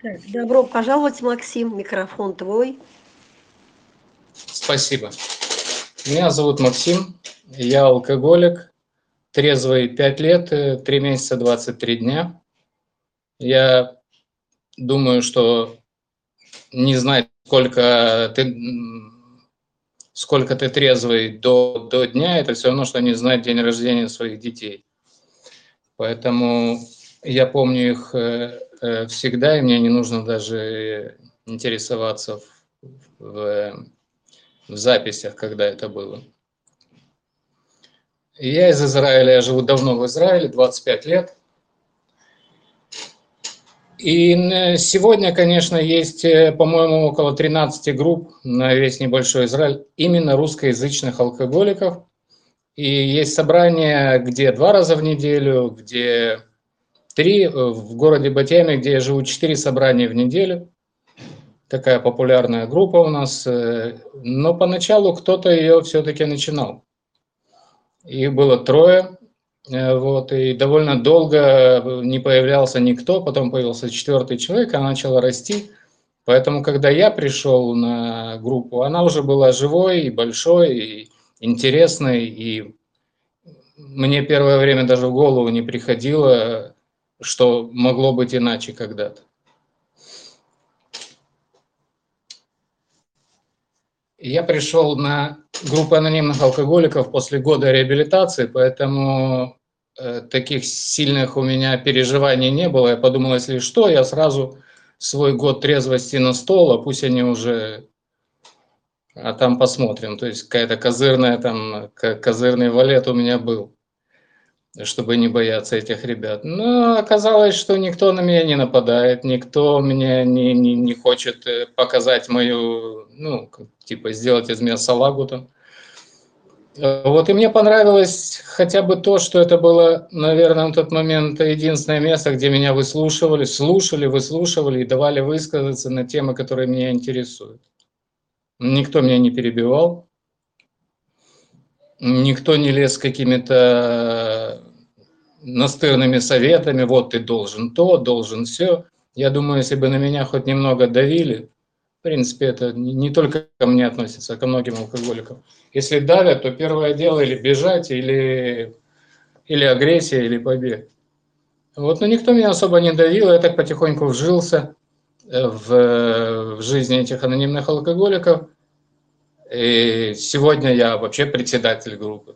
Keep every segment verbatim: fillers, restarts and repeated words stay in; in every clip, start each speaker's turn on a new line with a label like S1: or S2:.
S1: Так, добро пожаловать, Максим, микрофон твой.
S2: Спасибо. Меня зовут Максим, я алкоголик, трезвый пять лет, три месяца, двадцать три дня. Я думаю, что не знать, сколько ты, сколько ты трезвый до, до дня, это все равно, что не знать день рождения своих детей. Поэтому я помню их всегда, и мне не нужно даже интересоваться в, в, в записях, когда это было. Я из Израиля, я живу давно в Израиле, двадцать пять лет. И сегодня, конечно, есть, по-моему, около тринадцати групп на весь небольшой Израиль именно русскоязычных алкоголиков. И есть собрания, где два раза в неделю, где три, в городе Батьяме, где я живу, четыре собрания в неделю. Такая популярная группа у нас. Но поначалу кто-то ее все-таки начинал. Их было трое. Вот, и довольно долго не появлялся никто, потом появился четвертый человек, она начала расти. Поэтому, когда я пришел на группу, она уже была живой и большой, и интересной, и мне первое время даже в голову не приходило, что могло быть иначе когда-то. Я пришел на группу анонимных алкоголиков после года реабилитации, поэтому э, таких сильных у меня переживаний не было. Я подумал, если что, я сразу свой год трезвости на стол, а пусть они уже... А там посмотрим. То есть какая-то козырная, там, козырный валет у меня был, чтобы не бояться этих ребят. Но оказалось, что никто на меня не нападает, никто меня не, не, не хочет показать мою, ну, типа сделать из меня салагу там. Вот, и мне понравилось хотя бы то, что это было, наверное, на тот момент единственное место, где меня выслушивали, слушали, выслушивали и давали высказаться на темы, которые меня интересуют. Никто меня не перебивал, никто не лез с какими-то настырными советами, вот ты должен то, должен все. Я думаю, если бы на меня хоть немного давили, в принципе, это не только ко мне относится, а ко многим алкоголикам. Если давят, то первое дело или бежать, или, или агрессия, или побег. Вот, но никто меня особо не давил, я так потихоньку вжился в, в жизни этих анонимных алкоголиков. И сегодня я вообще председатель группы.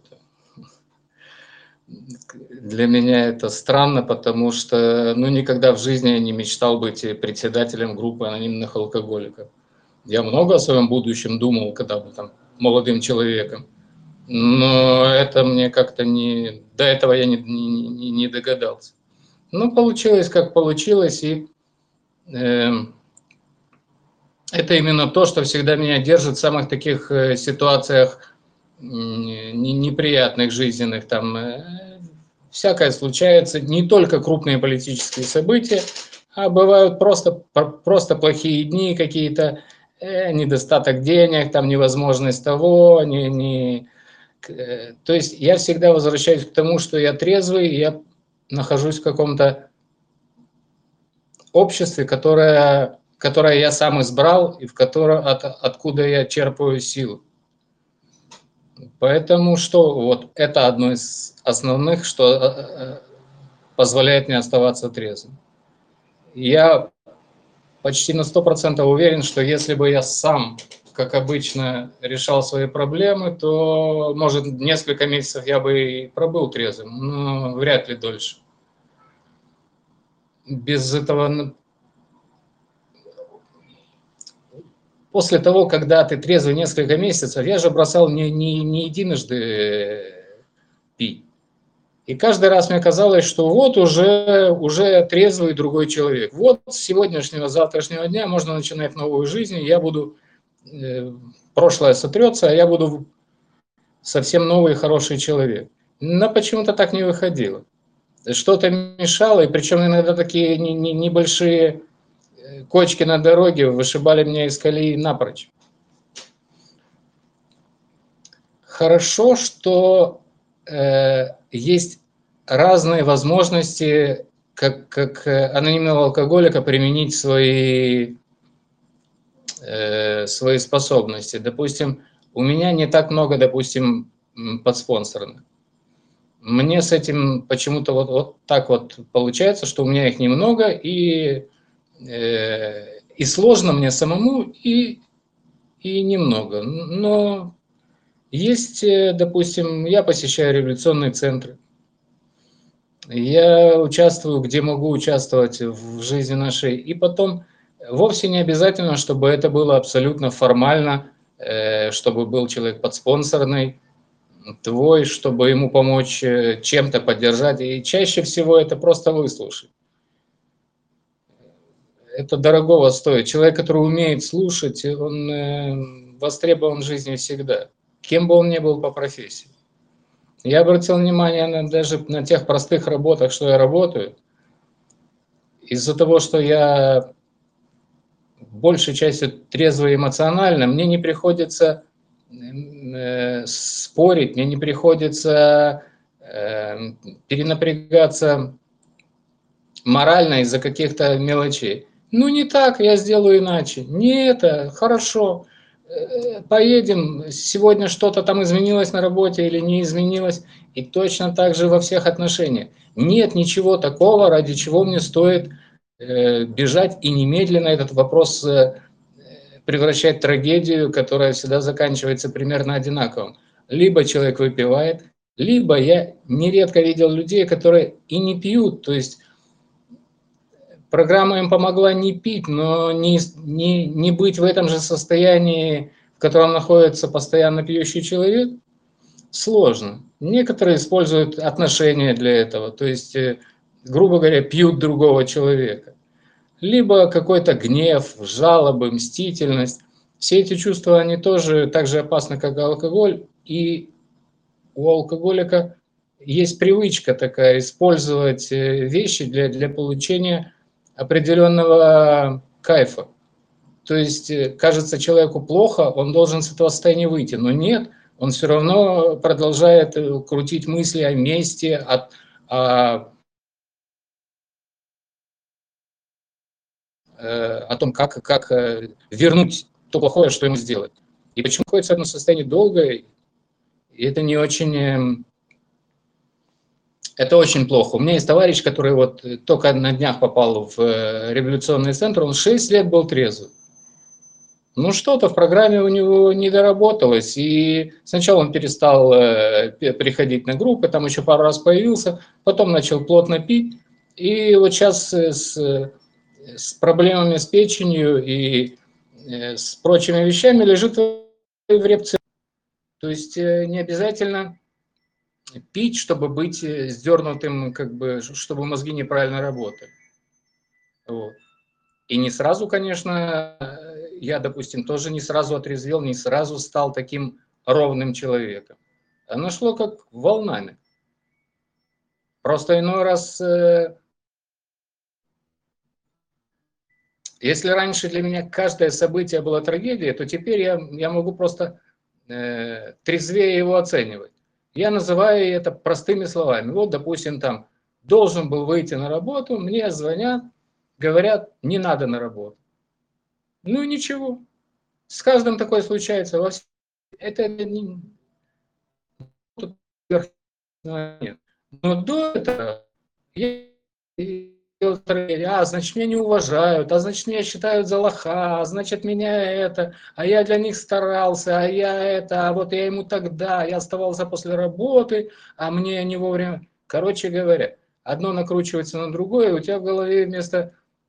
S2: Для меня это странно, потому что ну, никогда в жизни я не мечтал быть председателем группы анонимных алкоголиков. Я много о своем будущем думал, когда был там молодым человеком, но это мне как-то не... До этого я не, не, не догадался. Ну, получилось, как получилось, и э, это именно то, что всегда меня держит в самых таких э, ситуациях э, неприятных, жизненных, там... Э, всякое случается, не только крупные политические события, а бывают просто, просто плохие дни, какие-то э, недостаток денег, там невозможность того, не, не... То есть я всегда возвращаюсь к тому, что я трезвый, и я нахожусь в каком-то обществе, которое, которое я сам избрал, и в котором, от, откуда я черпаю силу. Поэтому что вот это одно из основных, что позволяет мне оставаться трезвым. Я почти на сто процентов уверен, что если бы я сам, как обычно, решал свои проблемы, то, может, несколько месяцев я бы и пробыл трезвым, но вряд ли дольше. Без этого... После того, когда ты трезвый несколько месяцев, я же бросал не, не, не единожды пить. И каждый раз мне казалось, что вот уже, уже трезвый другой человек. Вот с сегодняшнего, завтрашнего дня можно начинать новую жизнь, и я буду, э, прошлое сотрется, а я буду совсем новый хороший человек. Но почему-то так не выходило. Что-то мешало, и причем иногда такие не, не, небольшие кочки на дороге вышибали меня из колеи напрочь. Хорошо, что э, есть разные возможности как, как анонимного алкоголика применить свои, э, свои способности. Допустим, у меня не так много, допустим, подспонсорных. Мне с этим почему-то вот, вот так вот получается, что у меня их немного, и, э, и сложно мне самому, и, и немного. Но есть, допустим, я посещаю революционные центры, я участвую, где могу участвовать в жизни нашей, и потом вовсе не обязательно, чтобы это было абсолютно формально, э, чтобы был человек подспонсорный, твой, чтобы ему помочь чем-то поддержать, и чаще всего это просто выслушать. Это дорогого стоит. Человек, который умеет слушать, он э, востребован в жизни всегда, кем бы он ни был по профессии. Я обратил внимание на, даже на тех простых работах, что я работаю, из-за того, что я большей частью трезво и эмоционально, мне не приходится э, спорить, мне не приходится э, перенапрягаться морально из-за каких-то мелочей. Ну не так, я сделаю иначе. Не это, хорошо. Поедем, сегодня что-то там изменилось на работе или не изменилось, и точно так же во всех отношениях. Нет ничего такого, ради чего мне стоит э, бежать и немедленно этот вопрос э, превращать в трагедию, которая всегда заканчивается примерно одинаково. Либо человек выпивает, либо я нередко видел людей, которые и не пьют, то есть программа им помогла не пить, но не, не, не быть в этом же состоянии, в котором находится постоянно пьющий человек, сложно. Некоторые используют отношения для этого, то есть, грубо говоря, пьют другого человека. Либо какой-то гнев, жалобы, мстительность. Все эти чувства, они тоже так же опасны, как и алкоголь. И у алкоголика есть привычка такая использовать вещи для, для получения определенного кайфа. То есть кажется человеку плохо, он должен с этого состояния выйти, но нет, он все равно продолжает крутить мысли о мести, о, о, о том, как, как вернуть то плохое, что ему сделать. И почему находится в этом состоянии долго, и это не очень... Это очень плохо. У меня есть товарищ, который вот только на днях попал в революционный центр, он шесть лет был трезвый. Ну, что-то в программе у него не доработалось, и сначала он перестал э, приходить на группы, там еще пару раз появился, потом начал плотно пить, и вот сейчас с, с проблемами с печенью и э, с прочими вещами лежит в репце. То есть э, не обязательно пить, чтобы быть сдернутым, как бы, чтобы мозги неправильно работали. Вот. И не сразу, конечно, я, допустим, тоже не сразу отрезвел, не сразу стал таким ровным человеком. Оно шло как волнами. Просто иной раз, если раньше для меня каждое событие было трагедией, то теперь я, я могу просто э, трезвее его оценивать. Я называю это простыми словами. Вот, допустим, там должен был выйти на работу, мне звонят, говорят, не надо на работу. Ну и ничего. С каждым такое случается. Это не... Нет. Но до этого я... а, значит, меня не уважают, а значит, меня считают за лоха, а значит, меня это, а я для них старался, а я это, а вот я ему тогда, я оставался после работы, а мне не вовремя. Короче говоря, одно накручивается на другое, и у тебя в голове вместо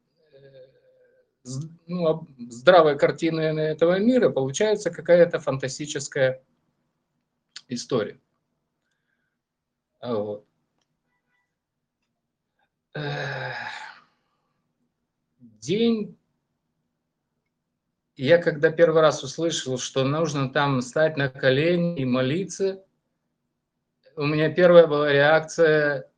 S2: ну, здравой картины этого мира получается какая-то фантастическая история. Вот. День, я когда первый раз услышал, что нужно там встать на колени и молиться, у меня первая была реакция,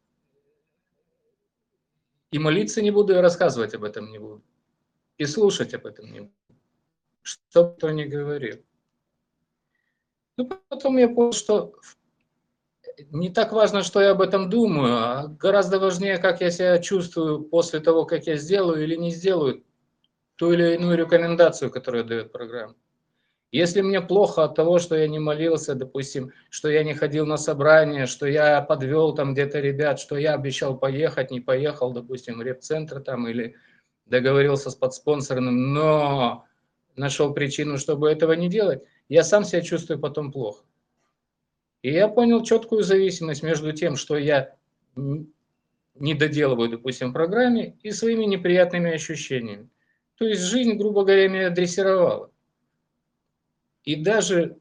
S2: и молиться не буду, и рассказывать об этом не буду, и слушать об этом не буду, что бы кто ни говорил. Ну, потом я понял, что не так важно, что я об этом думаю, а гораздо важнее, как я себя чувствую после того, как я сделаю или не сделаю ту или иную рекомендацию, которую дает программа. Если мне плохо от того, что я не молился, допустим, что я не ходил на собрание, что я подвел там где-то ребят, что я обещал поехать, не поехал, допустим, в репцентр там или договорился с подспонсорным, но нашел причину, чтобы этого не делать, я сам себя чувствую потом плохо. И я понял четкую зависимость между тем, что я не доделываю, допустим, в программе, и своими неприятными ощущениями. То есть жизнь, грубо говоря, меня дрессировала. И даже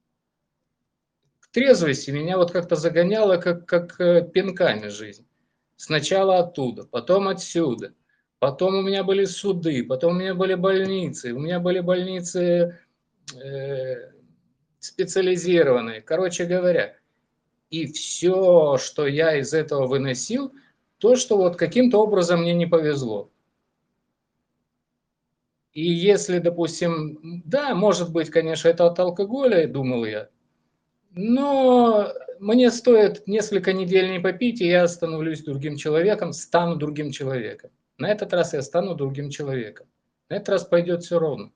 S2: к трезвости меня вот как-то загоняло, как, как пинками жизнь. Сначала оттуда, потом отсюда. Потом у меня были суды, потом у меня были больницы. У меня были больницы э, специализированные. Короче говоря, и все, что я из этого выносил, то, что вот каким-то образом мне не повезло. И если, допустим, да, может быть, конечно, это от алкоголя, думал я, но мне стоит несколько недель не попить, и я становлюсь другим человеком, стану другим человеком. На этот раз я стану другим человеком. На этот раз пойдет все ровно.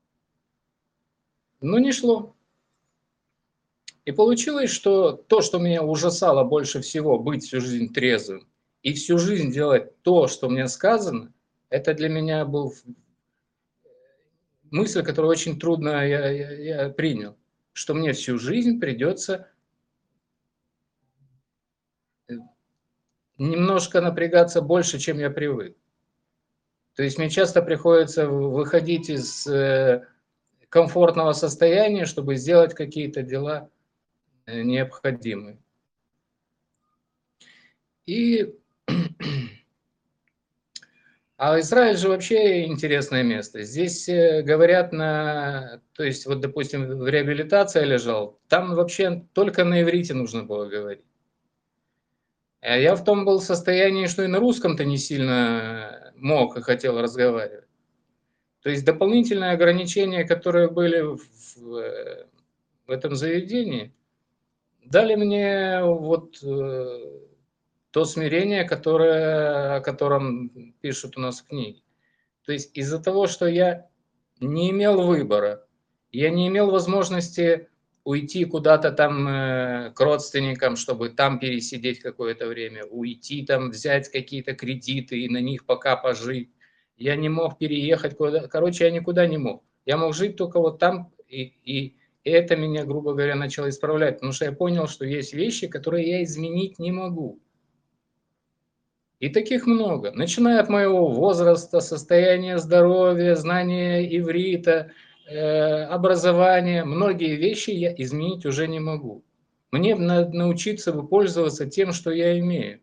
S2: Но не шло. И получилось, что то, что меня ужасало больше всего, быть всю жизнь трезвым, и всю жизнь делать то, что мне сказано, это для меня был мысль, которую очень трудно я, я, я принял, что мне всю жизнь придется немножко напрягаться больше, чем я привык. То есть мне часто приходится выходить из комфортного состояния, чтобы сделать какие-то дела необходимые. И а Израиль же вообще интересное место. Здесь говорят на, то есть вот, допустим, в реабилитации лежал, там вообще только на иврите нужно было говорить. А я в том был состоянии, что и на русском-то не сильно мог и хотел разговаривать. То есть дополнительные ограничения, которые были в, в, в этом заведении, дали мне вот э, то смирение, которое, о котором пишут у нас в книге. То есть из-за того, что я не имел выбора, я не имел возможности уйти куда-то там э, к родственникам, чтобы там пересидеть какое-то время, уйти там, взять какие-то кредиты и на них пока пожить. Я не мог переехать куда-то. Короче, я никуда не мог. Я мог жить только вот там, и, и это меня, грубо говоря, начало исправлять, потому что я понял, что есть вещи, которые я изменить не могу. И таких много, начиная от моего возраста, состояния здоровья, знания иврита, э, образования. Многие вещи я изменить уже не могу. Мне надо научиться пользоваться тем, что я имею.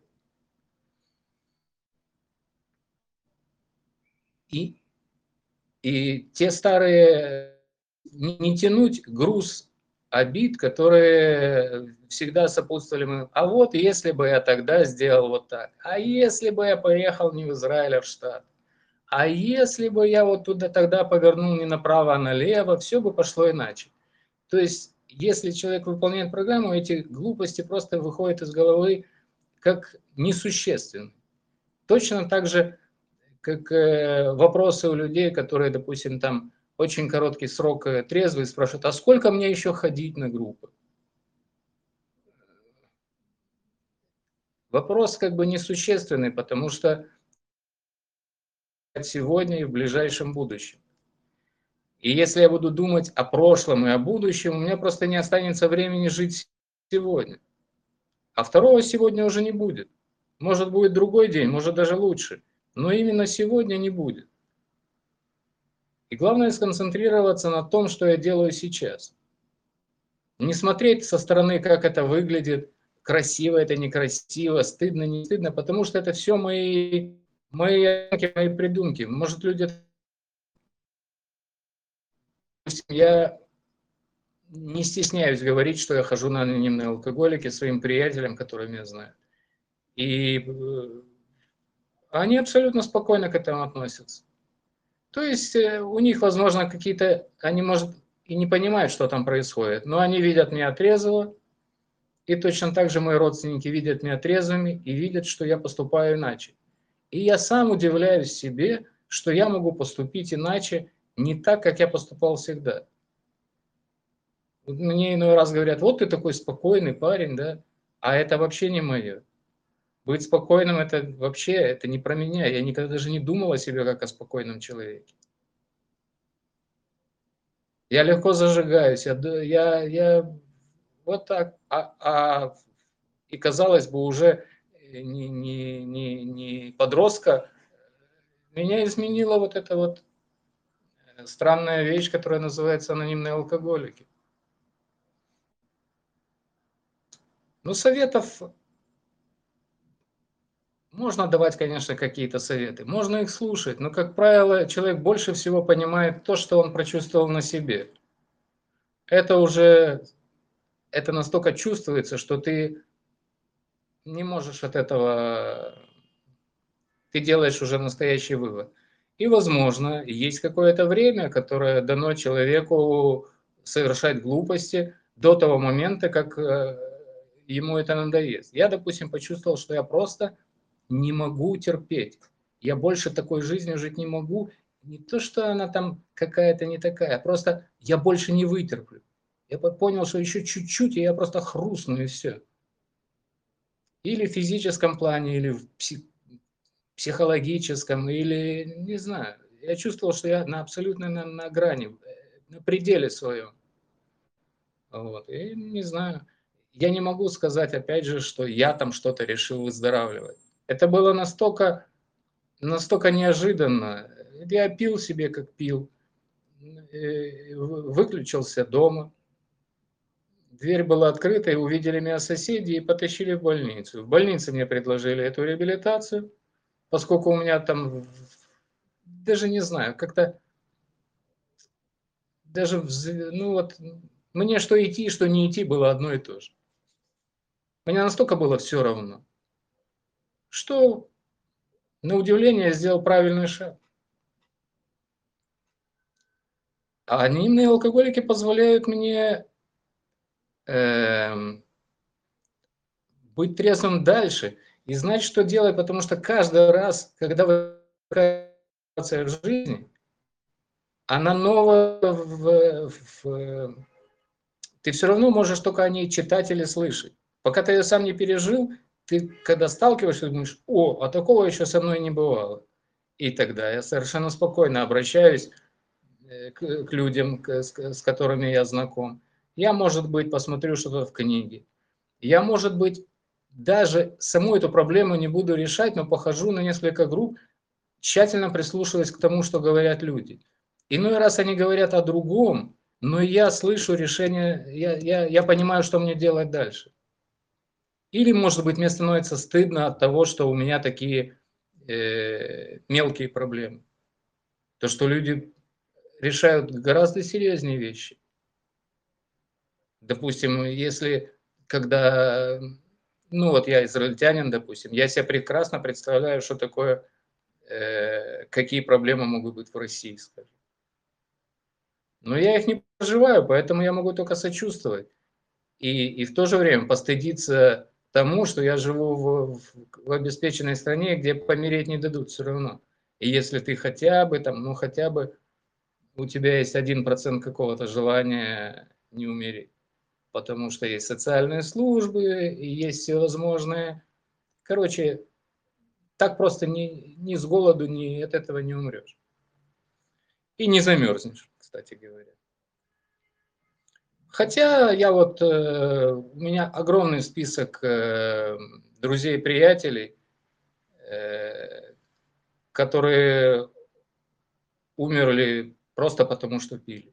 S2: И, и те старые, не, не тянуть груз обид, которые всегда сопутствовали мне. А вот если бы я тогда сделал вот так, а если бы я поехал не в Израиль, а в Штат, а если бы я вот туда тогда повернул не направо, а налево, все бы пошло иначе. То есть, если человек выполняет программу, эти глупости просто выходят из головы как несущественные. Точно так же, как э, вопросы у людей, которые, допустим, там очень короткий срок э, трезвые, спрашивают, а сколько мне еще ходить на группы? Вопрос как бы несущественный, потому что сегодня и в ближайшем будущем. И если я буду думать о прошлом и о будущем, у меня просто не останется времени жить сегодня. А второго сегодня уже не будет. Может, будет другой день, может, даже лучше. Но именно сегодня не будет. И главное сконцентрироваться на том, что я делаю сейчас. Не смотреть со стороны, как это выглядит, красиво это, некрасиво, стыдно, не стыдно, потому что это все мои, мои, мои придумки. Может, люди... Я не стесняюсь говорить, что я хожу на анонимные алкоголики своим приятелям, которые меня знают. И они абсолютно спокойно к этому относятся. То есть у них, возможно, какие-то... Они, может, и не понимают, что там происходит, но они видят меня трезвого, И точно так же мои родственники видят меня трезвыми и видят, что я поступаю иначе. И я сам удивляюсь себе, что я могу поступить иначе, не так, как я поступал всегда. Мне иной раз говорят: вот ты такой спокойный парень, да, а это вообще не мое. Быть спокойным — это вообще, это не про меня. Я никогда даже не думал о себе как о спокойном человеке. Я легко зажигаюсь, я, д- я, я вот так. А, а, и казалось бы, уже не, не, не, не подростка, меня изменила вот эта вот э, странная вещь, которая называется анонимные алкоголики. Ну, советов можно давать, конечно, какие-то советы, можно их слушать, но, как правило, человек больше всего понимает то, что он прочувствовал на себе. Это уже, это настолько чувствуется, что ты не можешь от этого, ты делаешь уже настоящий вывод. И, возможно, есть какое-то время, которое дано человеку совершать глупости до того момента, как э, ему это надоест. Я, допустим, почувствовал, что я просто не могу терпеть. Я больше такой жизнью жить не могу. Не то, что она там какая-то не такая, просто я больше не вытерплю. Я понял, что еще чуть-чуть, и я просто хрустну, и все. Или в физическом плане, или в пси- психологическом, или не знаю. Я чувствовал, что я на абсолютно на, на грани, э, на пределе своем. Вот. И не знаю. Я не могу сказать, опять же, что я там что-то решил выздоравливать. Это было настолько, настолько неожиданно. Я пил себе, как пил, э, вы- выключился дома. Дверь была открыта, и увидели меня соседи и потащили в больницу. В больнице мне предложили эту реабилитацию, поскольку у меня там, даже не знаю, как-то даже, вз- ну вот, мне что идти, что не идти было одно и то же. Мне настолько было все равно, что, на удивление, я сделал правильный шаг. А анонимные алкоголики позволяют мне эм, быть трезвым дальше и знать, что делать, потому что каждый раз, когда возникает ситуация в жизни, она новая, в, в- ты все равно можешь только о ней читать или слышать. Пока ты ее сам не пережил, ты, когда сталкиваешься, думаешь: о, а такого еще со мной не бывало. И тогда я совершенно спокойно обращаюсь э, к, к людям, к- с, с которыми я знаком. Я, может быть, посмотрю что-то в книге. Я, может быть, даже саму эту проблему не буду решать, но похожу на несколько групп, тщательно прислушиваясь к тому, что говорят люди. Иной раз они говорят о другом, но я слышу решение, я, я, я понимаю, что мне делать дальше. Или, может быть, мне становится стыдно от того, что у меня такие э, мелкие проблемы. То, что люди решают гораздо серьезнее вещи. Допустим, если, когда, ну вот я израильтянин, допустим, я себе прекрасно представляю, что такое, э, какие проблемы могут быть в России, скажем. Но я их не проживаю, поэтому я могу только сочувствовать. И, и в то же время постыдиться тому, что я живу в, в, в обеспеченной стране, где помереть не дадут все равно. И если ты хотя бы там, ну хотя бы у тебя есть один процент какого-то желания не умереть. Потому что есть социальные службы, и есть всевозможные. Короче, так просто ни, ни с голоду, ни от этого не умрешь. И не замерзнешь, кстати говоря. Хотя я вот, э, у меня огромный список э, друзей и приятелей, э, которые умерли просто потому, что пили.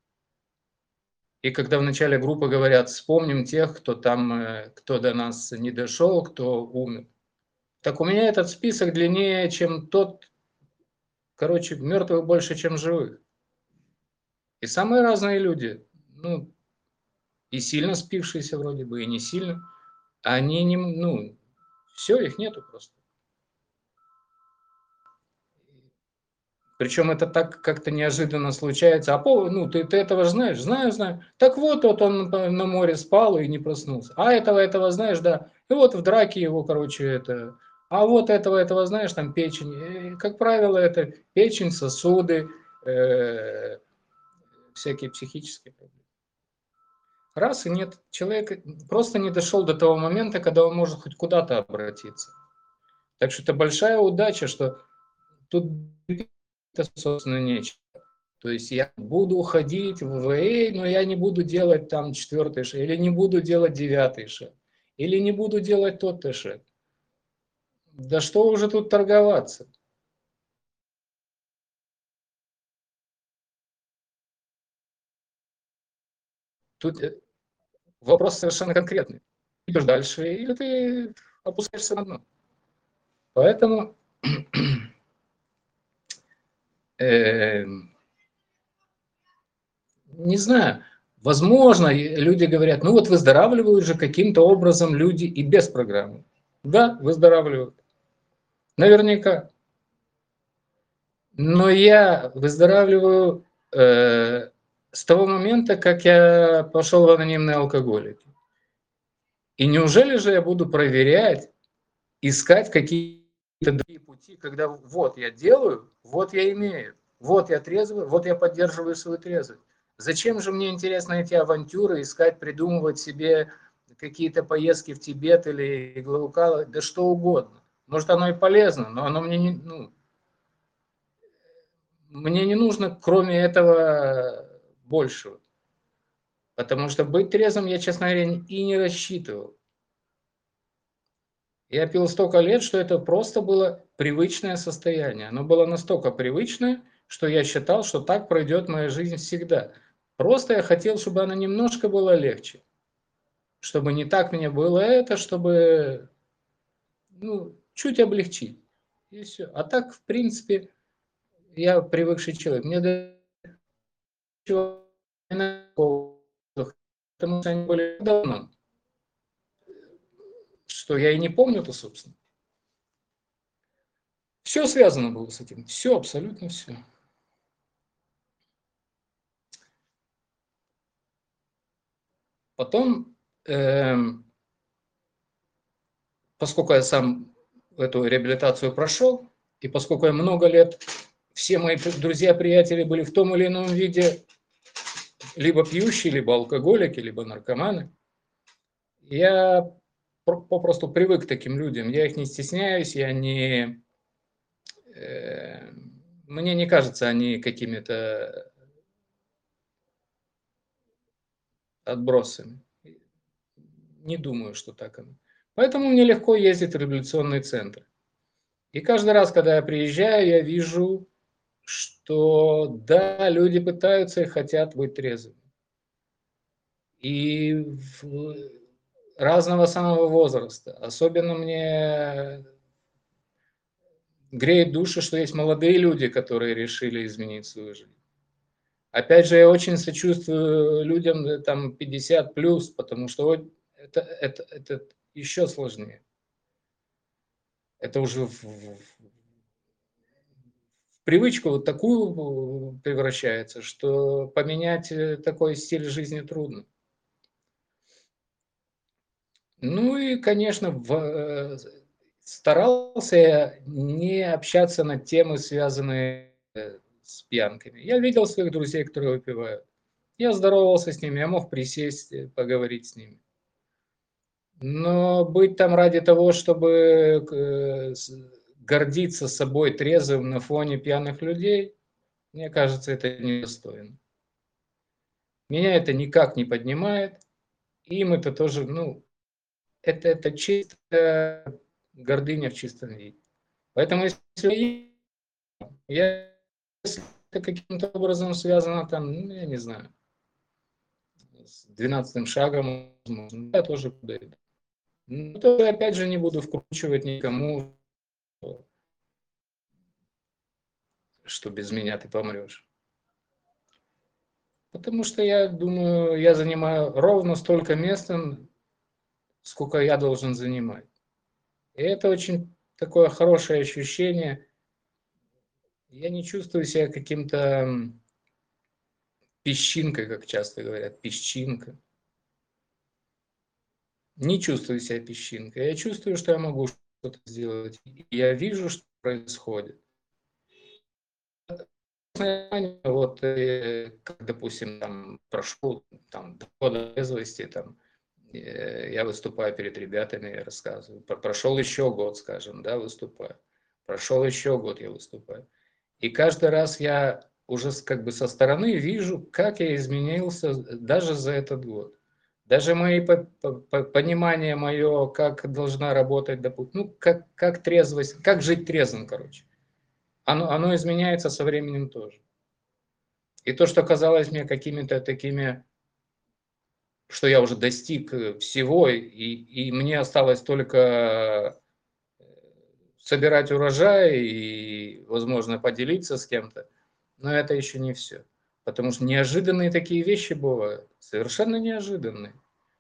S2: И когда в начале группы говорят: вспомним тех, кто там, э, кто до нас не дошел, кто умер. Так у меня этот список длиннее, чем тот, короче, мертвых больше, чем живых. И самые разные люди, ну, и сильно спившиеся вроде бы, и не сильно. Они не, ну, все, их нету просто. Причем это так как-то неожиданно случается. А по, ну, ты, ты этого же знаешь? Знаю, знаю. Так вот, вот он на море спал и не проснулся. А этого, этого знаешь, да. И вот в драке его, короче, это... А вот этого, этого знаешь, там печень. И, как правило, это печень, сосуды, э, всякие психические проблемы. Раз и нет. Человек просто не дошел до того момента, когда он может хоть куда-то обратиться. Так что это большая удача, что тут, собственно, нечего. То есть я буду уходить в ВА, но я не буду делать там четвертый шаг, или не буду делать девятый шаг, или не буду делать тот-то шаг. Да что уже тут торговаться? Тут вопрос совершенно конкретный. Идешь дальше, или ты опускаешься на дно. Поэтому э, не знаю, возможно, люди говорят, ну вот выздоравливают же каким-то образом люди и без программы. Да, выздоравливают. Наверняка. Но я выздоравливаю э, с того момента, как я пошел в анонимные алкоголики. И неужели же я буду проверять, искать какие-то другие пути, когда вот я делаю, вот я имею, вот я трезвый, вот я поддерживаю свою трезвость. Зачем же мне интересно эти авантюры, искать, придумывать себе какие-то поездки в Тибет или иглоукалы, да что угодно. Может, оно и полезно, но оно мне не, ну, мне не нужно, кроме этого, большего. Потому что быть трезвым я, честно говоря, и не рассчитывал. Я пил столько лет, что это просто было привычное состояние. Оно было настолько привычное, что я считал, что так пройдет моя жизнь всегда. Просто я хотел, чтобы она немножко была легче. Чтобы не так мне было это, чтобы ну, чуть облегчить. И все. А так, в принципе, я привыкший человек. Мне до чего потому что они были давно, что я и не помню-то, собственно. Все связано было с этим. Все, абсолютно все. Потом, эм, поскольку я сам эту реабилитацию прошел, и поскольку я много лет, все мои друзья, приятели были в том или ином виде либо пьющие, либо алкоголики, либо наркоманы, я попросту привык к таким людям. Я их не стесняюсь, я не... Э, мне не кажется они какими-то отбросами. Не думаю, что так оно. Поэтому мне легко ездить в реабилитационный центр. И каждый раз, когда я приезжаю, я вижу, что да, люди пытаются и хотят быть трезвыми. И разного самого возраста. Особенно мне греет душу, что есть молодые люди, которые решили изменить свою жизнь. Опять же, я очень сочувствую людям там пятьдесят плюс, потому что это, это, это еще сложнее. Это уже в, в, в привычку вот такую превращается, что поменять такой стиль жизни трудно. Ну и, конечно, в, старался я не общаться на темы, связанные с пьянками. Я видел своих друзей, которые выпивают. Я здоровался с ними, я мог присесть, поговорить с ними. Но быть там ради того, чтобы гордиться собой трезвым на фоне пьяных людей, мне кажется, это недостойно. Меня это никак не поднимает. Им это тоже, ну, это, это чисто гордыня в чистом виде. Поэтому если я, если это каким-то образом связано там, ну, я не знаю, с двенадцатым шагом, я тоже подойду. Ну, то опять же не буду вкручивать никому, что без меня ты помрешь. Потому что я думаю, я занимаю ровно столько места, сколько я должен занимать. И это очень такое хорошее ощущение. Я не чувствую себя каким-то песчинкой, как часто говорят, песчинка. Не чувствую себя песчинкой. Я чувствую, что я могу что-то сделать. Я вижу, что происходит. Вот, э, как, допустим, там прошел там, два года трезвости, там, э, я выступаю перед ребятами, я рассказываю. Про- Прошел еще год, скажем, да, выступаю. Прошел еще год, я выступаю. И каждый раз я уже с- как бы со стороны вижу, как я изменился даже за этот год. Даже мои по- по- по- понимание мое, как должна работать, допу- ну, как, как трезвость, как жить трезвым, короче. Оно, оно изменяется со временем тоже. И то, что казалось мне какими-то такими, что я уже достиг э, всего, и, и мне осталось только э, собирать урожай и, возможно, поделиться с кем-то, но это еще не все. Потому что неожиданные такие вещи бывают, совершенно неожиданные.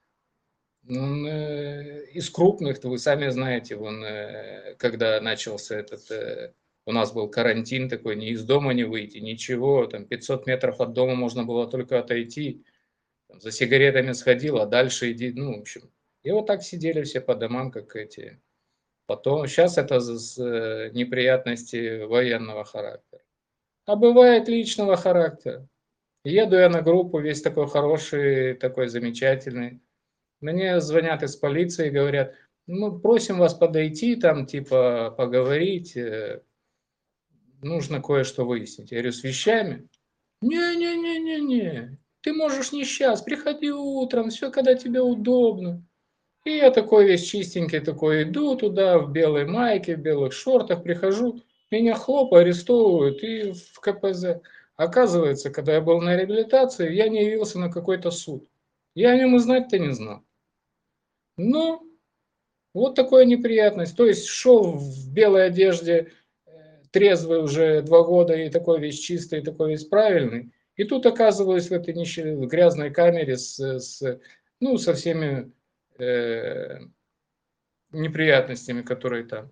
S2: Ну, э, из крупных, вы сами знаете, вон, э, когда начался этот, э, у нас был карантин такой, ни из дома не выйти, ничего, там пятьсот метров от дома можно было только отойти, там, за сигаретами сходил, а дальше иди, ну, в общем. И вот так сидели все по домам, как эти. Потом, сейчас это с, э, неприятности военного характера. А бывает личного характера. Еду я на группу, весь такой хороший, такой замечательный. Мне звонят из полиции и говорят: мы просим вас подойти, там, типа, поговорить, э, нужно кое-что выяснить. Я говорю: с вещами? Не-не-не-не-не, ты можешь не сейчас, приходи утром, все, когда тебе удобно. И я такой весь чистенький такой иду туда, в белой майке, в белых шортах, прихожу, меня хлоп, арестовывают и в ка пэ зэ. Оказывается, когда я был на реабилитации, я не явился на какой-то суд. Я о нем и знать-то не знал. Но вот такая неприятность. То есть шел в белой одежде, э, трезвый уже два года, и такой весь чистый, и такой весь правильный. И тут оказываюсь в этой нищей, в грязной камере с, с, ну, со всеми э, неприятностями, которые там.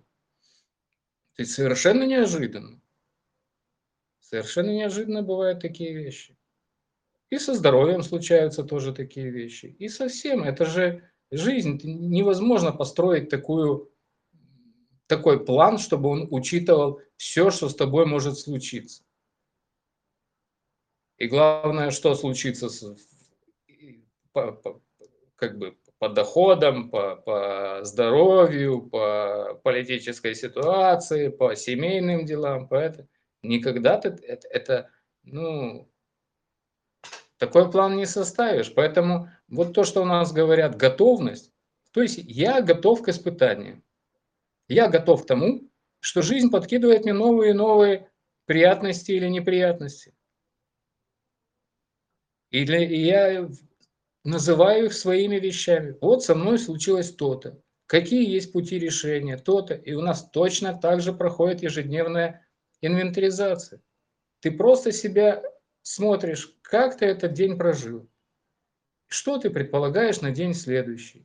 S2: То есть совершенно неожиданно. Совершенно неожиданно бывают такие вещи. И со здоровьем случаются тоже такие вещи. И со всем. Это же жизнь. Невозможно построить такую, такой план, чтобы он учитывал все, что с тобой может случиться. И главное, что случится с, по, по, как бы по доходам, по, по здоровью, по политической ситуации, по семейным делам. Поэтому никогда ты это, это ну, такой план не составишь. Поэтому вот то, что у нас говорят, готовность, то есть я готов к испытаниям. Я готов к тому, что жизнь подкидывает мне новые и новые приятности или неприятности. И, для, и я называю их своими вещами. Вот со мной случилось то-то. Какие есть пути решения? То-то. И у нас точно так же проходит ежедневная инвентаризация. Ты просто себя смотришь, как ты этот день прожил. Что ты предполагаешь на день следующий?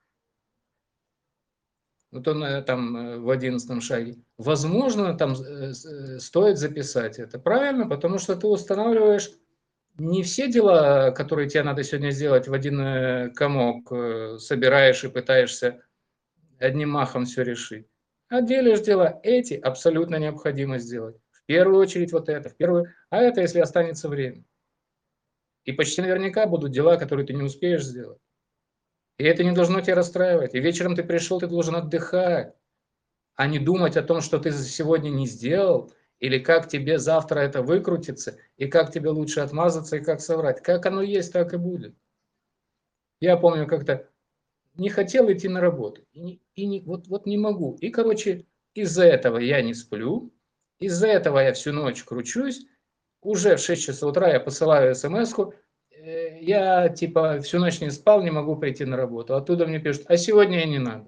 S2: Вот он э, там э, в одиннадцатом шаге. Возможно, там э, э, стоит записать это. Правильно? Потому что ты устанавливаешь не все дела, которые тебе надо сегодня сделать, в один э, комок э, собираешь и пытаешься одним махом все решить. А делишь дела эти абсолютно необходимо сделать. В первую очередь вот это, в первую, а это если останется время. И почти наверняка будут дела, которые ты не успеешь сделать. И это не должно тебя расстраивать. И вечером ты пришел, ты должен отдыхать, а не думать о том, что ты сегодня не сделал, или как тебе завтра это выкрутится, и как тебе лучше отмазаться, и как соврать. Как оно есть, так и будет. Я помню, как-то не хотел идти на работу. И, не, и не, вот, вот не могу. И, короче, из-за этого я не сплю, из-за этого я всю ночь кручусь. Уже в шесть часов утра я посылаю смс-ку, э, я типа всю ночь не спал, не могу прийти на работу. Оттуда мне пишут: а сегодня я не надо.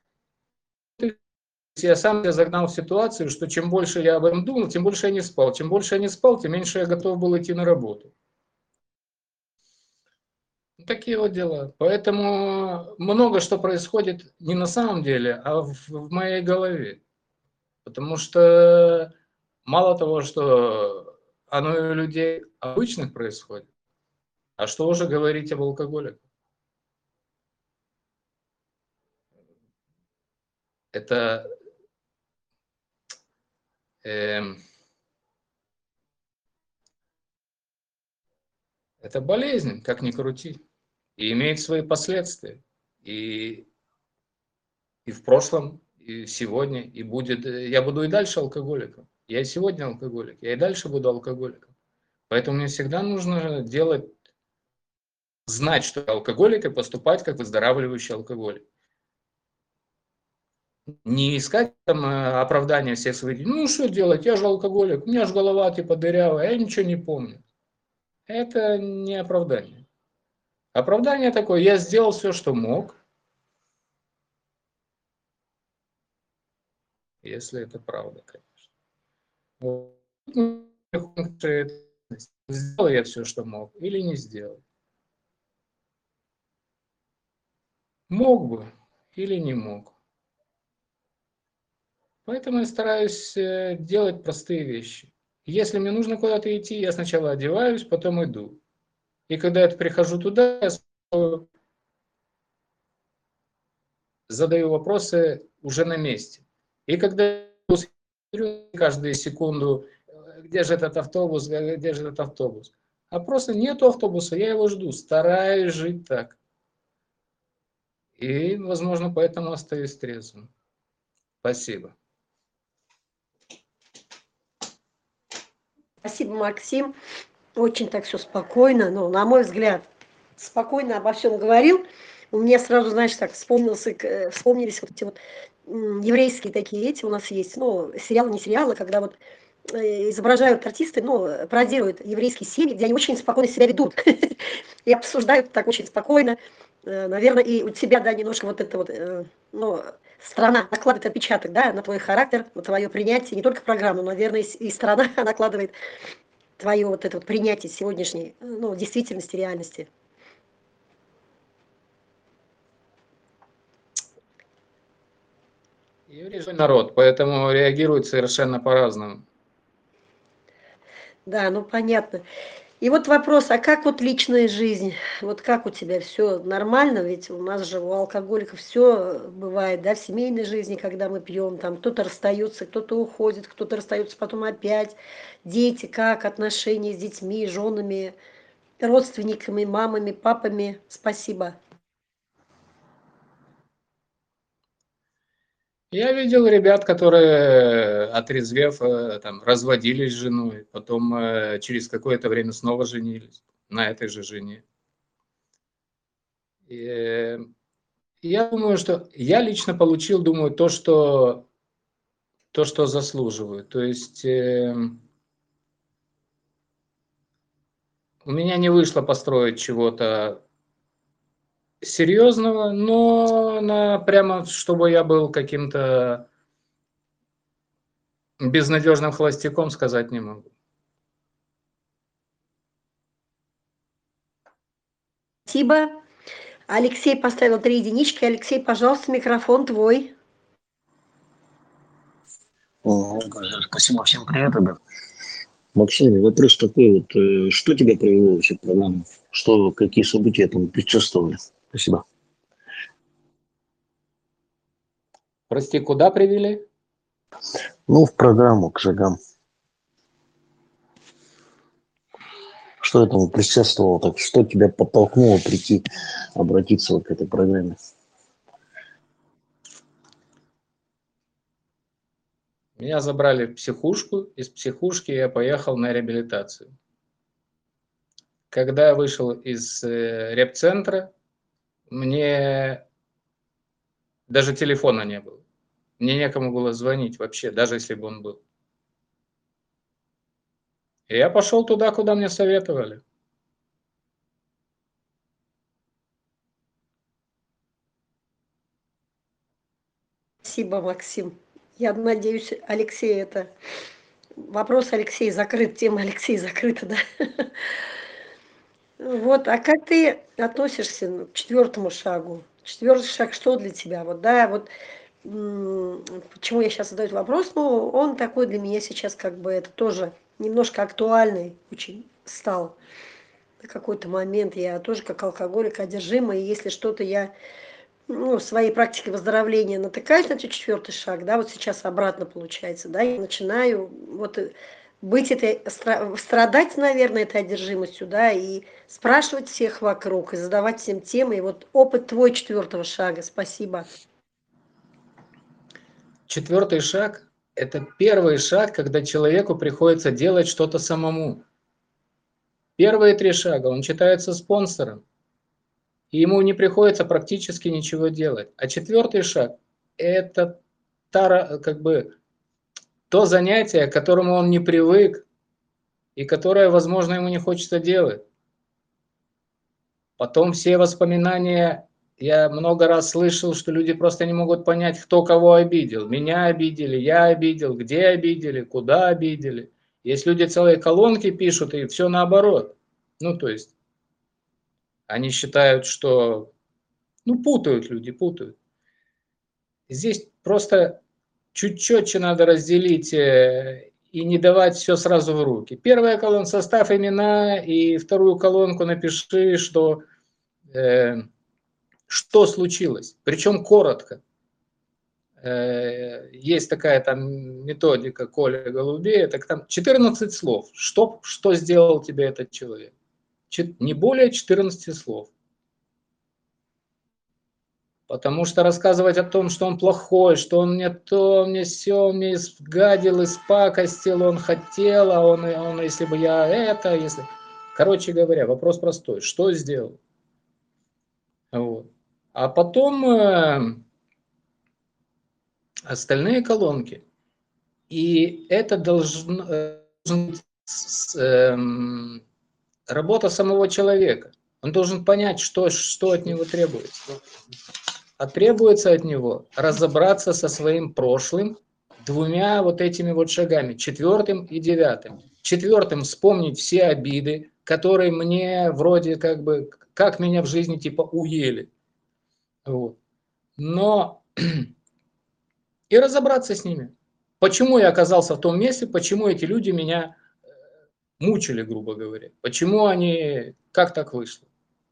S2: Я сам себя загнал в ситуацию, что чем больше я об этом думал, тем больше я не спал. Чем больше я не спал, тем меньше я готов был идти на работу. Такие вот дела. Поэтому много что происходит не на самом деле, а в, в моей голове. Потому что мало того, что оно и у людей обычных происходит, а что уже говорить об алкоголиках? Это, эм, это болезнь, как ни крути, и имеет свои последствия. И, и в прошлом, и сегодня, и будет. э, Я буду и дальше алкоголиком. Я и сегодня алкоголик, я и дальше буду алкоголиком. Поэтому мне всегда нужно делать, знать, что я алкоголик, и поступать как выздоравливающий алкоголик. Не искать там э, оправдания всех своих. Ну, что делать, я же алкоголик, у меня же голова типа дырявая, я ничего не помню. Это не оправдание. Оправдание такое, я сделал все, что мог, если это правда, конечно. Вот. Ну, сделал я все, что мог, или не сделал. Мог бы или не мог. Поэтому я стараюсь э, делать простые вещи. Если мне нужно куда-то идти, я сначала одеваюсь, потом иду. И когда я прихожу туда, я сразу задаю вопросы уже на месте. И когда я смотрю каждую секунду, э, где же этот автобус, г- где же этот автобус. А просто нету автобуса, я его жду, стараюсь жить так. И, возможно, поэтому остаюсь трезвым. Спасибо.
S1: Спасибо, Максим. Очень так все спокойно, ну, на мой взгляд, спокойно обо всем говорил. У меня сразу, знаешь, так вспомнился, к- э, вспомнились вот эти вот м, еврейские такие эти у нас есть, ну, сериалы, не сериалы, когда вот э, изображают артисты, ну, э, пародируют еврейские семьи, где они очень спокойно себя ведут и обсуждают так очень спокойно. Э, Наверное, и у тебя, да, немножко вот это вот, э, ну, страна накладывает отпечаток, да, на твой характер, на твое принятие, не только программу, но, наверное, и с- и страна накладывает твое вот это вот принятие сегодняшней, э, ну, действительности, реальности.
S2: Еврей же народ, поэтому реагирует совершенно по-разному.
S1: Да, ну понятно. И вот вопрос, а как вот личная жизнь? Вот как у тебя все нормально? Ведь у нас же у алкоголиков все бывает, да, в семейной жизни, когда мы пьем, там кто-то расстается, кто-то уходит, кто-то расстается потом опять. Дети, как отношения с детьми, женами, родственниками, мамами, папами? Спасибо.
S2: Я видел ребят, которые, отрезвев, э, там, разводились с женой, потом э, через какое-то время снова женились на этой же жене. И, э, я думаю, что я лично получил, думаю, то, что, то, что заслуживаю. То есть э, у меня не вышло построить чего-то серьезного, но на, прямо чтобы я был каким-то безнадежным холостяком, сказать не могу.
S1: Спасибо. Алексей поставил три единички. Алексей, пожалуйста, микрофон твой.
S3: О, Спасибо, всем привет, ребят. Максим, вопрос такой вот, э, что тебя привело вообще в программу? Что, какие события этому предшествовали? Спасибо.
S2: Прости, куда привели?
S3: Ну, в программу, к шагам. Что этому предшествовало? Так что тебя подтолкнуло прийти, обратиться вот к этой программе?
S2: Меня забрали в психушку, из психушки я поехал на реабилитацию. Когда я вышел из э, репцентра, мне даже телефона не было. Мне некому было звонить вообще, даже если бы он был. И я пошел туда, куда мне советовали.
S1: Спасибо, Максим. Я надеюсь, Алексей, это вопрос Алексей закрыт, тема Алексей закрыта, да? Вот, а как ты относишься ну, к четвертому шагу? Четвертый шаг что для тебя? Вот, да, вот почему я сейчас задаю вопрос, ну, он такой для меня сейчас как бы это тоже немножко актуальный очень стал. На какой-то момент я тоже как алкоголик одержима, и если что-то я ну, в своей практике выздоровления натыкаюсь на этот четвертый шаг, да, вот сейчас обратно получается, да, я начинаю вот э, быть этой, стра- страдать, наверное, этой одержимостью, да, и спрашивать всех вокруг, и задавать всем темы, и вот опыт твой четвертого шага, спасибо.
S2: Четвертый шаг – это первый шаг, когда человеку приходится делать что-то самому. Первые три шага он считается спонсором, и ему не приходится практически ничего делать. А четвертый шаг – это та, как бы, то занятие, к которому он не привык, и которое, возможно, ему не хочется делать. Потом все воспоминания, я много раз слышал, что люди просто не могут понять, кто кого обидел. Меня обидели, я обидел, где обидели, куда обидели. Есть люди целые колонки пишут, и все наоборот. Ну, то есть, они считают, что... Ну, путают люди, путают. Здесь просто чуть четче надо разделить э, и не давать все сразу в руки. Первая колонка – состав, имена, и вторую колонку напиши, что... Э, что случилось, причем коротко. Есть такая там методика Коля Голубея, так там четырнадцать слов. Что, что сделал тебе этот человек? Не более четырнадцати слов. Потому что рассказывать о том, что он плохой, что он мне то, мне сё, мне изгадил, испакостил, он хотел, а он, он, если бы я это, если... Короче говоря, вопрос простой. Что сделал? Вот. А потом... остальные колонки. И это должен, должен быть с, э, работа самого человека. Он должен понять, что, что от него требуется. А требуется от него разобраться со своим прошлым двумя вот этими вот шагами, четвертым и девятым. Четвертым вспомнить все обиды, которые мне вроде как бы, как меня в жизни типа уели. Вот. Но и разобраться с ними. Почему я оказался в том месте, почему эти люди меня мучили, грубо говоря. Почему они, как так вышло.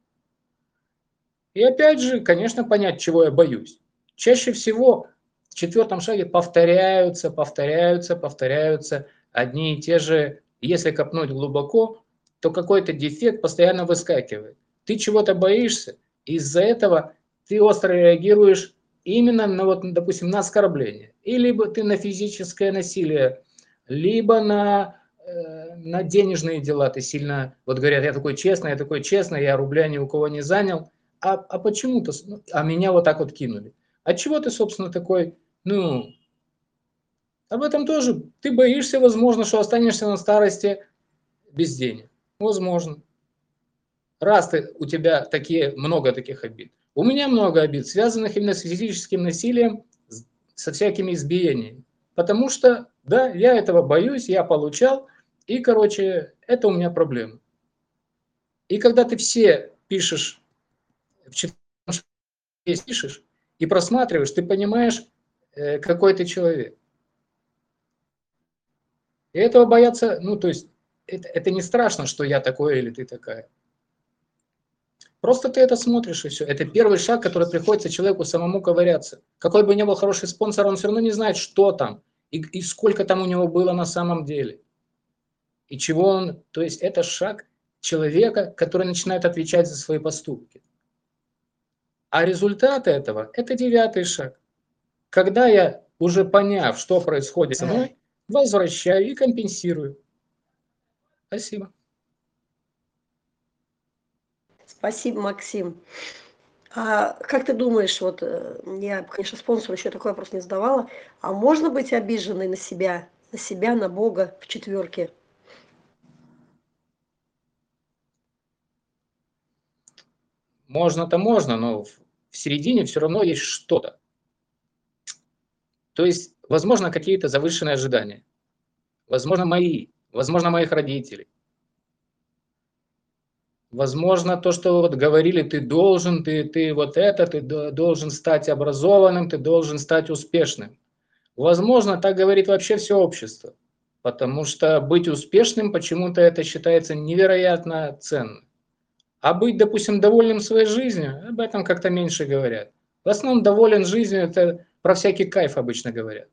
S2: И опять же, конечно, понять, чего я боюсь. Чаще всего в четвертом шаге повторяются, повторяются, повторяются одни и те же, если копнуть глубоко, то какой-то дефект постоянно выскакивает. Ты чего-то боишься, из-за этого ты остро реагируешь именно на, вот, допустим, на оскорбление. И либо ты на физическое насилие, либо на, э, на денежные дела. Ты сильно, вот говорят, я такой честный, я такой честный, я рубля ни у кого не занял. А, а почему-то, а меня вот так вот кинули. От чего ты, собственно, такой, ну, об этом тоже. Ты боишься, возможно, что останешься на старости без денег. Возможно. Раз ты, у тебя такие, много таких обид. У меня много обид, связанных именно с физическим насилием, со всякими избиениями. Потому что, да, я этого боюсь, я получал, и, короче, это у меня проблема. И когда ты все пишешь в четвертом пишешь и просматриваешь, ты понимаешь, э, какой ты человек. И этого бояться, ну, то есть, это, это не страшно, что я такой или ты такая. Просто ты это смотришь, и все. Это первый шаг, который приходится человеку самому ковыряться. Какой бы ни был хороший спонсор, он все равно не знает, что там, и, и сколько там у него было на самом деле. И чего он... То есть, это шаг человека, который начинает отвечать за свои поступки. А результаты этого – это девятый шаг. Когда я, уже поняв, что происходит со мной, возвращаю и компенсирую. Спасибо.
S1: Спасибо, Максим. А как ты думаешь, вот э, я, конечно, спонсору еще такой вопрос не задавала, а можно быть обиженной на себя, на себя, на Бога в четверке?
S2: Можно-то можно, но в середине все равно есть что-то. То есть, возможно, какие-то завышенные ожидания. Возможно, мои, возможно, моих родителей. Возможно, то, что вот говорили, ты должен, ты, ты вот это, ты должен стать образованным, ты должен стать успешным. Возможно, так говорит вообще все общество, потому что быть успешным почему-то это считается невероятно ценным. А быть, допустим, довольным своей жизнью, об этом как-то меньше говорят. В основном доволен жизнью, это про всякий кайф обычно говорят.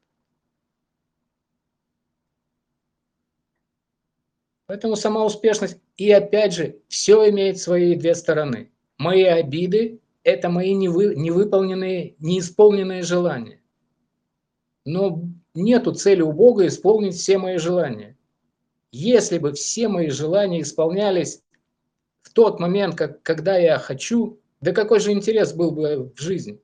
S2: Поэтому сама успешность, и опять же, все имеет свои две стороны. Мои обиды – это мои невы, невыполненные, неисполненные желания. Но нету цели у Бога исполнить все мои желания. Если бы все мои желания исполнялись в тот момент, как, когда я хочу, да какой же интерес был бы в жизни?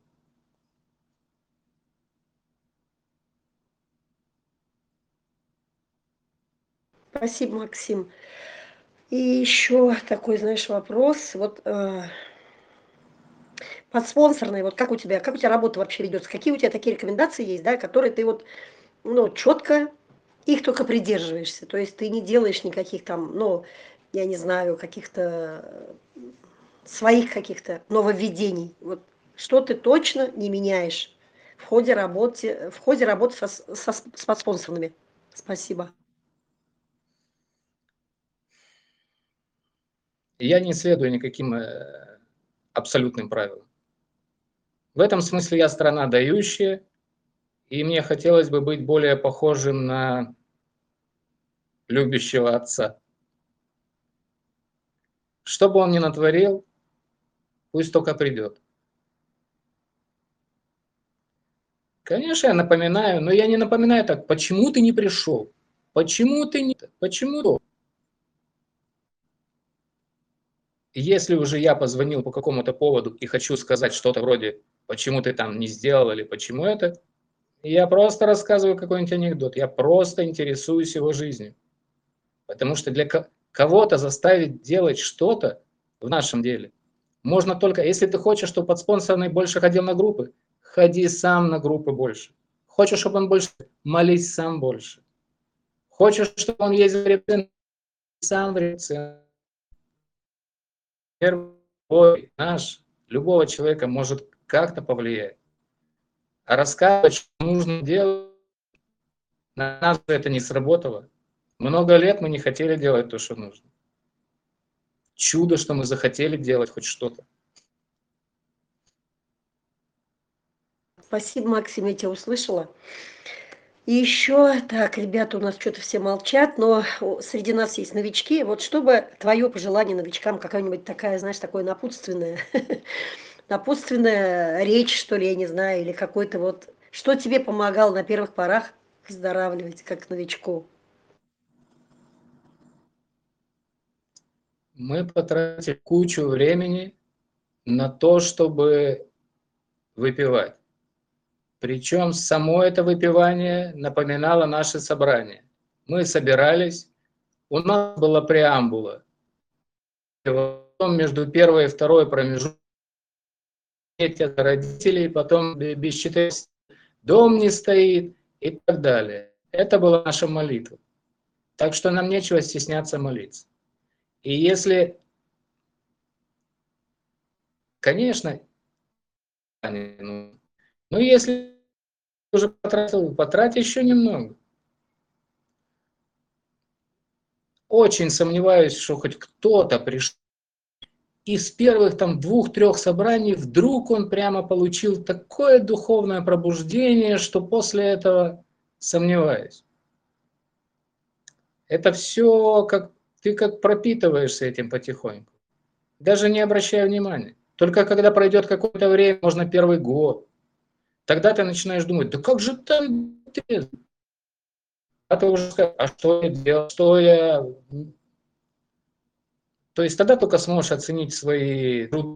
S1: Спасибо, Максим. И еще такой, знаешь, вопрос. Вот э, подспонсорные, вот как у тебя, как у тебя работа вообще ведется? Какие у тебя такие рекомендации есть, да, которые ты вот, ну, четко их только придерживаешься? То есть ты не делаешь никаких там, ну, я не знаю, каких-то э, своих каких-то нововведений. Вот что ты точно не меняешь в ходе работы, в ходе работы со, со, с подспонсорными? Спасибо.
S2: Я не следую никаким э, абсолютным правилам. В этом смысле я страна дающая, и мне хотелось бы быть более похожим на любящего отца. Что бы он ни натворил, пусть только придет. Конечно, я напоминаю, но я не напоминаю так, почему ты не пришел? Почему ты не... Почему? Если уже я позвонил по какому-то поводу и хочу сказать что-то вроде, почему ты там не сделал или почему это, я просто рассказываю какой-нибудь анекдот, я просто интересуюсь его жизнью. Потому что для кого-то заставить делать что-то в нашем деле можно только, если ты хочешь, чтобы подспонсорный больше ходил на группы, ходи сам на группы больше. Хочешь, чтобы он больше, молись сам больше. Хочешь, чтобы он ездил в рецензии, сам в рецензии. Первый наш, любого человека может как-то повлиять. А рассказывать, что нужно делать, на нас это не сработало. Много лет мы не хотели делать то, что нужно. Чудо, что мы захотели делать хоть что-то.
S1: Спасибо, Максим, я тебя услышала. И еще, так, ребята у нас что-то все молчат, но среди нас есть новички. Вот чтобы твое пожелание новичкам, какая-нибудь такая, знаешь, такое напутственное, напутственная речь, что ли, я не знаю, или какой-то вот, что тебе помогало на первых порах выздоравливать, как новичку?
S2: Мы потратили кучу времени на то, чтобы выпивать. Причем само это выпивание напоминало наше собрание. Мы собирались, у нас была преамбула. Потом между первой и второй промежутком это родителей, потом без четырнадцати дом не стоит и так далее. Это была наша молитва. Так что нам нечего стесняться молиться. И если, конечно, ну, ну если уже потратил, потрать еще немного. Очень сомневаюсь, что хоть кто-то пришел. Из первых там двух-трех собраний вдруг он прямо получил такое духовное пробуждение, что после этого сомневаюсь. Это все как ты как пропитываешься этим потихоньку. Даже не обращая внимания. Только когда пройдет какое-то время, можно первый год, тогда ты начинаешь думать, да как же так? А ты уже скажешь, а что я делал, что я... То есть тогда только сможешь оценить свои труды.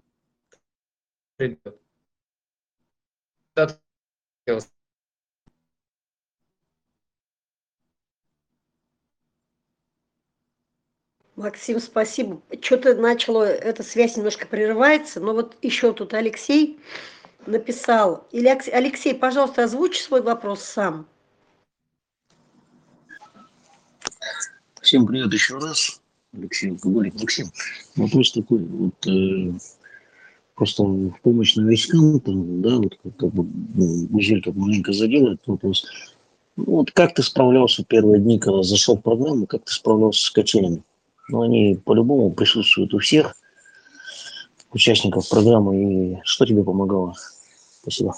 S1: Максим, спасибо. Что-то начало, эта связь немножко прерывается, но вот еще тут Алексей написал. Или Алексей, пожалуйста, озвучь свой вопрос сам.
S3: Всем привет еще раз. Алексей Алкоголик. Максим, вопрос такой, вот э, просто в помощь новичкам, там, да, вот как, как бы ну, Гузель как маленько задела этот вопрос. Ну, вот как ты справлялся первые дни, когда зашел в программу, как ты справлялся с качелями? Ну, они по-любому присутствуют у всех участников программы, и что тебе помогало? Спасибо.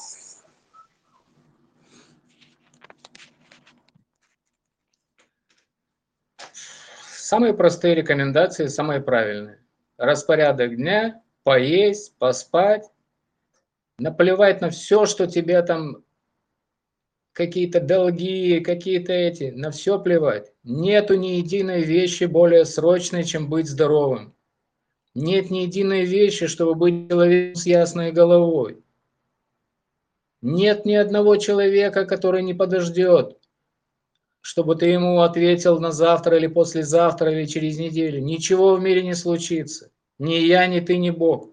S2: Самые простые рекомендации, самые правильные. Распорядок дня, поесть, поспать, наплевать на все, что тебе там, какие-то долги, какие-то эти, на все плевать. Нету ни единой вещи более срочной, чем быть здоровым. Нет ни единой вещи, чтобы быть человеком с ясной головой. Нет ни одного человека, который не подождет, чтобы ты ему ответил на завтра или послезавтра или через неделю. Ничего в мире не случится. Ни я, ни ты, ни Бог.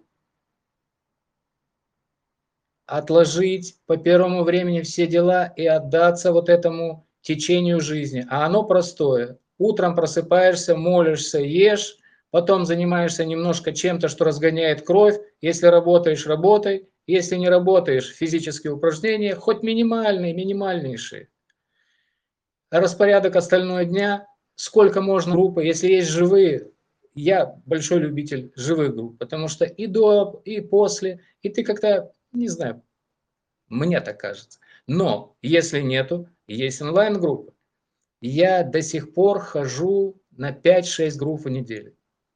S2: Отложить по первому времени все дела и отдаться вот этому течению жизни. А оно простое. Утром просыпаешься, молишься, ешь, потом занимаешься немножко чем-то, что разгоняет кровь. Если работаешь, работай. Если не работаешь, физические упражнения, хоть минимальные, минимальнейшие. Распорядок остального дня, сколько можно группы, если есть живые. Я большой любитель живых групп, потому что и до, и после, и ты как-то, не знаю, мне так кажется. Но если нету, есть онлайн-группы. Я до сих пор хожу на пять-шесть групп в неделю.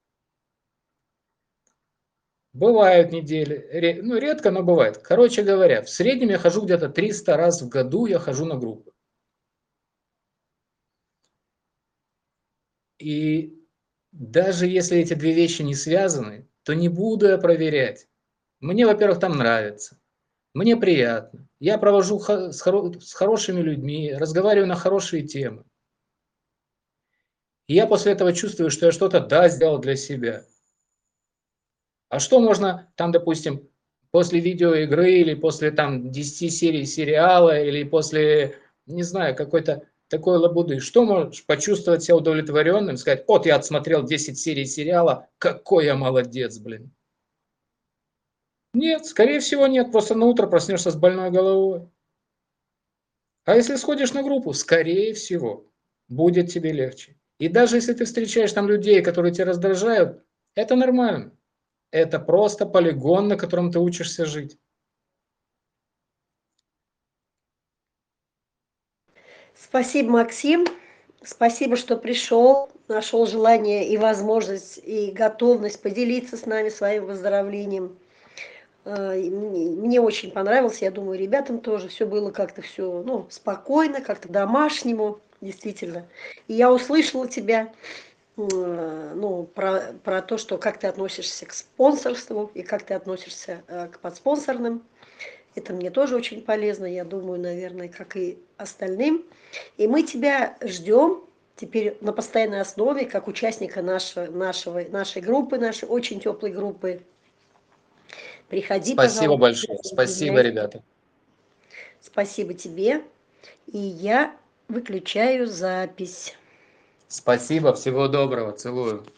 S2: Бывают недели, ну редко, но бывает. Короче говоря, в среднем я хожу где-то триста раз в году, я хожу на группы. И даже если эти две вещи не связаны, то не буду я проверять. Мне, во-первых, там нравится. Мне приятно. Я провожу с хорошими людьми, разговариваю на хорошие темы. И я после этого чувствую, что я что-то, да, сделал для себя. А что можно там, допустим, после видеоигры или после там десяти серий сериала или после, не знаю, какой-то такой лабуды, что можешь почувствовать себя удовлетворенным, сказать, вот я отсмотрел десять серий сериала, какой я молодец, блин. Нет, скорее всего нет, просто на утро проснешься с больной головой. А если сходишь на группу, скорее всего, будет тебе легче. И даже если ты встречаешь там людей, которые тебя раздражают, это нормально. Это просто полигон, на котором ты учишься жить.
S1: Спасибо, Максим. Спасибо, что пришел, нашел желание и возможность, и готовность поделиться с нами своим выздоровлением. Мне очень понравилось, я думаю, ребятам тоже все было как-то все, ну, спокойно, как-то домашнему, действительно. И я услышала тебя, ну, про, про то, что как ты относишься к спонсорству и как ты относишься к подспонсорным. Это мне тоже очень полезно, я думаю, наверное, как и остальным. И мы тебя ждем теперь на постоянной основе, как участника нашего, нашего, нашей группы, нашей очень теплой группы. Приходи,
S2: Спасибо
S1: пожалуйста,
S2: большое. Спасибо,
S1: присоединяйся.
S2: ребята.
S1: Спасибо тебе. И я выключаю запись.
S2: Спасибо, всего доброго, целую.